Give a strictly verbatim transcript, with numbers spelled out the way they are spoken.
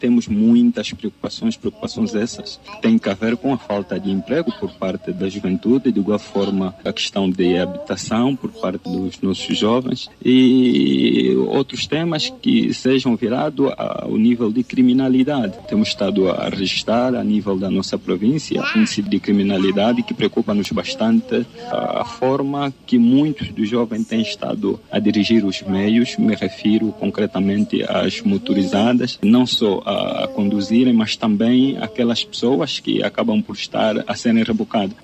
temos muitas preocupações, preocupações essas que têm a ver com a falta de emprego por parte da juventude, de igual forma a questão de habitação por parte dos nossos jovens e outros temas que sejam virados ao nível de criminalidade. Temos estado a registrar a nível da nossa província índice de criminalidade que preocupa-nos bastante a forma que muitos dos jovens têm estado a dirigir os meios, me refiro concretamente às motorizadas, não só a conduzirem, mas também aquelas pessoas que acabam por estar a serem rebocadas.